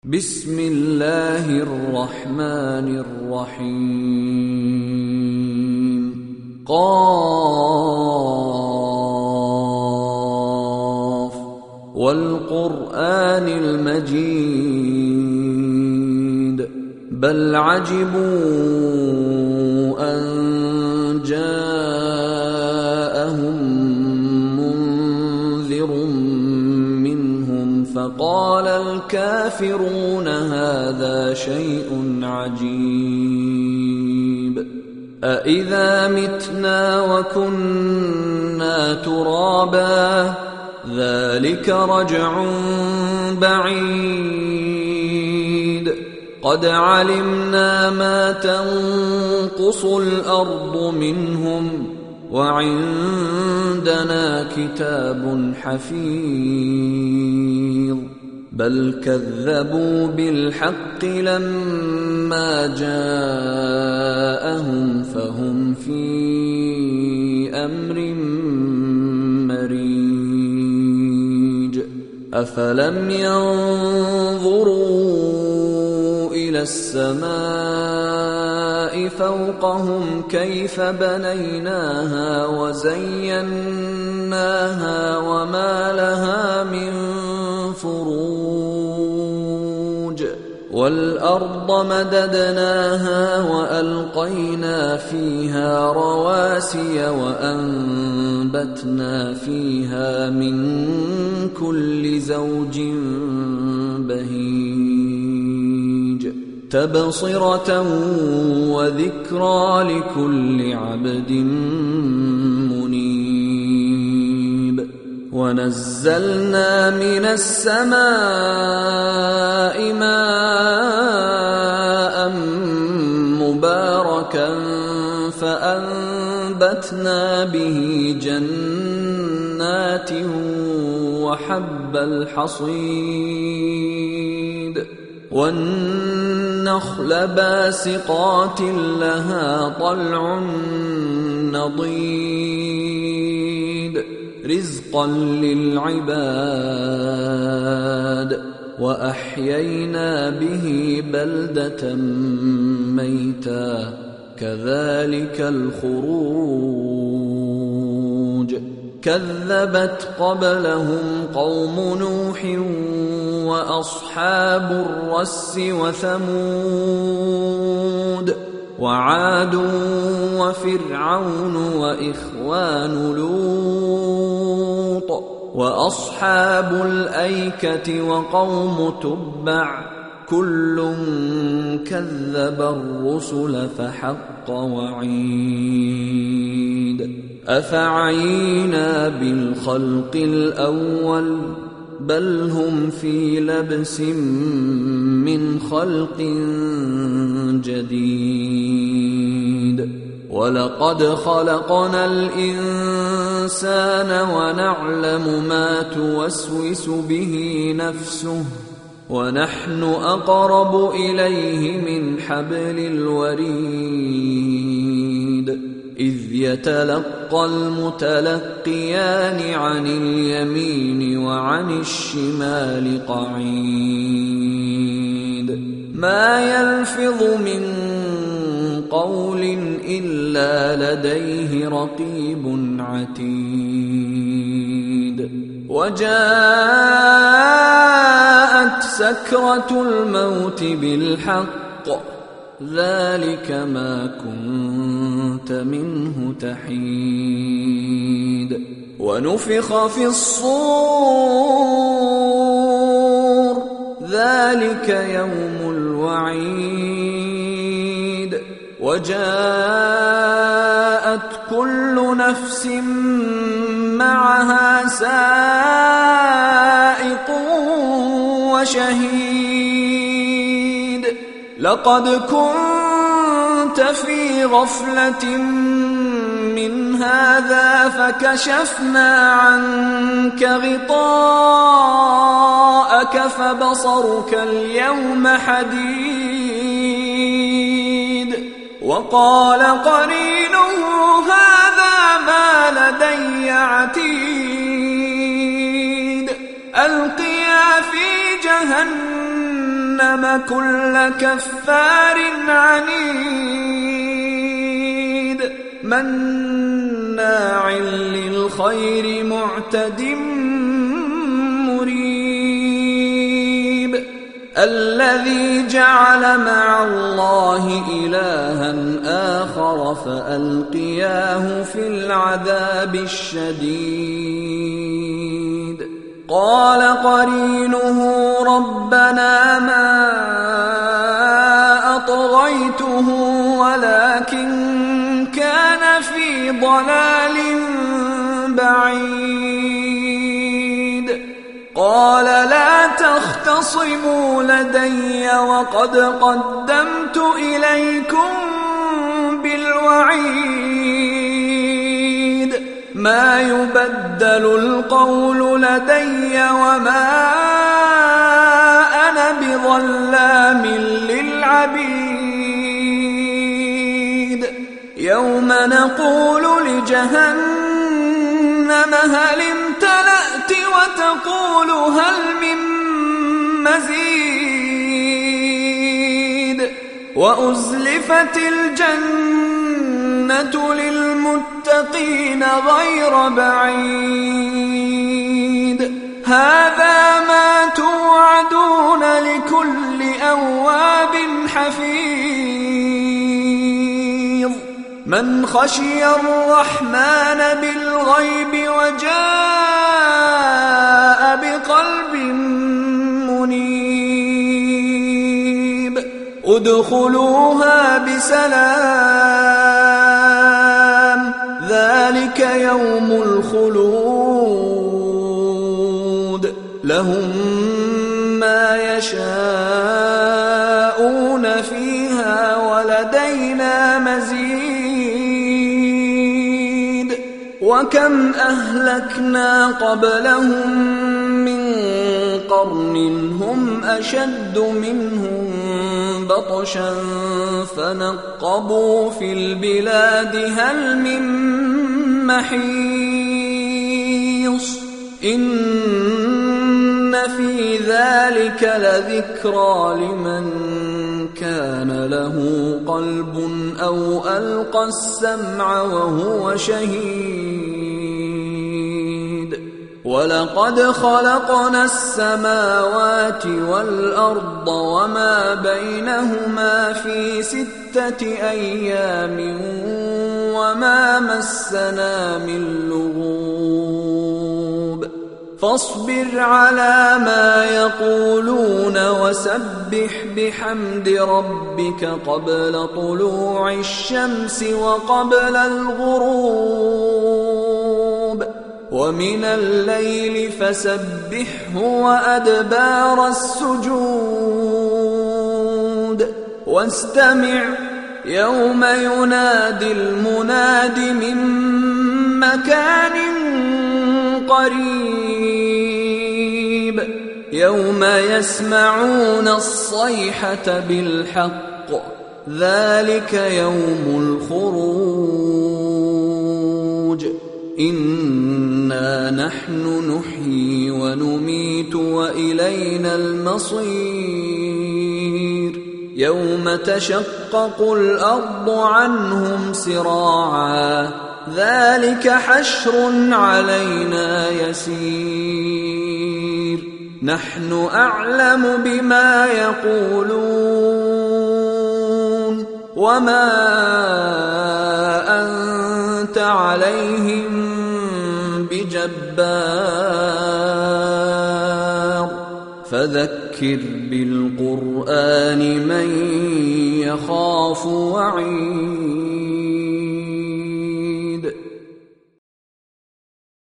بسم الله الرحمن الرحيم. قاف والقرآن المجيد بل عجبوا أن جاءهم منذر منهم فقال الكافرون هذا شيء عجيب أإذا متنا وكنا ترابا ذلك رجع بعيد قد علمنا ما تنقص الأرض منهم وعندنا كتاب حفيظ بل كذبوا بالحق لما جاءهم فهم في أمر مريج أفلم ينظروا إلى السماء فوقهم كيف بنيناها وزيناها وما لها من فروج والأرض مددناها وألقينا فيها رواسي وأنبتنا فيها من كل زوج بهيج تبصرة وذكرى لكل عبد منيب ونزلنا من السماء ماء مباركا فأنبتنا به جنات وحب الحصيد والنخل باسقات لها طلع نضيد رزقا للعباد وأحيينا به بلدة ميتا كذلك الخروج كذبت قبلهم قوم نوح وأصحاب الرس وثمود وعاد وفرعون وإخوان لوط وأصحاب الأيكة وقوم تبع كل كذب الرسل فحق وعيد أفعينا بالخلق الأول بل هم في لبس من خلق جديد ولقد خلقنا الإنسان ونعلم ما توسوس به نفسه ونحن أقرب إليه من حبل الوريد إذ يتلقى المتلقيان عن اليمين وعن الشمال قعيد ما يلفظ من قول إلا لديه رقيب عتيد وجاءت سكرة الموت بالحق ذلك ما كنت منه تحيد ونفخ في الصور ذلك يوم الوعيد وجاءت كل نفس معها سائق وشهيد لقد كنت في غفلة من هذا فكشفنا عنك غطاءك فبصرك اليوم حديد وقال قرينه هذا ما لدي عتيد ألقيا في جهنم جهنم كل كفار عنيد مناع للخير معتد مريب الذي جعل مع الله إلها آخر فألقياه في العذاب الشديد قال قرينه ربنا ما أطغيته ولكن كان في ضلال بعيد قال لا تختصموا لدي وقد قدمت إليكم بالوعيد ما يبدل القول لدي وما أنا بظلام للعبيد يوم نقول لجهنم هل امتلأت وتقول هل من مزيد وأزلفت الجنة للمتقين غير بعيد هذا ما توعدون لكل أواب حفيظ من خشي الرحمن بالغيب وجاء بقلب منيب ادخلوها بسلام ذلك يوم الخلود لهم ما يشاءون فيها ولدينا مزيد وكم أهلكنا قبلهم من قرن هم أشد منهم بطشا فنقبوا في البلاد هل من محيص إن في ذلك لذكرى لمن كان له قلب أو ألقى السمع وهو شهيد ولقد خلقنا السماوات والأرض وما بينهما في 6 أيام وما مسنا من لغوب فاصبر على ما يقولون وسبح بحمد ربك قبل طلوع الشمس وقبل الغروب ومن الليل فسبحه وأدبار السجود واستمع يوم ينادي المناد من مكان قريب يوم يسمعون الصيحة بالحق ذلك يوم الخروج إنا نحن نحيي ونميت وإلينا المصير يوم تشقق الأرض عنهم سراعا ذلك حشر علينا يسير نحن أعلم بما يقولون وما أنت عليهم بجبار فذكر بالقرآن من يخاف وعيد